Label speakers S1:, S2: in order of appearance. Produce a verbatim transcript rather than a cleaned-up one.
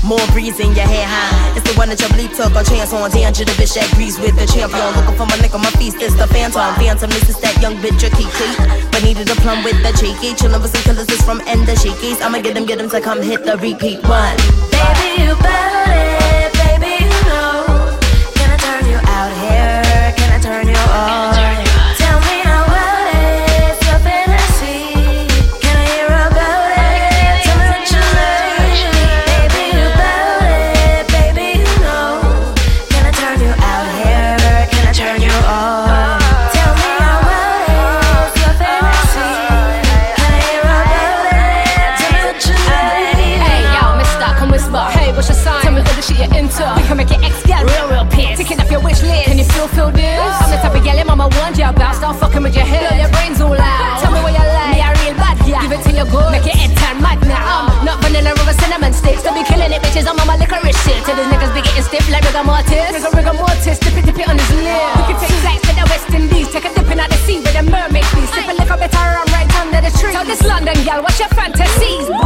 S1: More breeze in your hair, huh? It's the one that your bleep took a chance on. Danger, the bitch that agrees with the champion. Looking for my neck on my feast, it's the phantom. Phantom, this is that young bitch, a key cleat. But needed a plum with the cheeky. Chillin' with some killers, this from end the shakies. I'ma get them, get them to come hit the repeat one.
S2: Baby, you bout it, baby, you know. Can I turn you out here? Can I turn you on? Tell me how about it, your fantasy. Can I hear about it? Tell me what you like. Baby, you bout it, baby, you know. Can I turn you out here? Can I turn you on? Tell me how about it, your fantasy. Can I hear about it? Tell me what you like.
S3: Hey, yo, mister, come whisper. Hey, what's your sign? Tell me what the shit you're into. We can make your ex-gal real, real pissed. Ticking up your wish list. Can you feel, feel this? I'm the type of gal your mama warned you about. Start fucking with your head. Blow your brains all out. Tell me what you like. Me a real bad gal. Give it till you're good. Make your head turn mad now. Um, not vanilla or a cinnamon sticks. Don't be killing it, bitches. I'm on my licorice shit. Till these niggas be getting stiff like rigor mortis. Rigor, rigor mortis. Dip it, dip it on his lip. We can take flights to the West Indies. Take a dip in out the sea with a mermaid, please. Sip a little bit of rum right under the tree. Tell this London gal, what's your fantasies?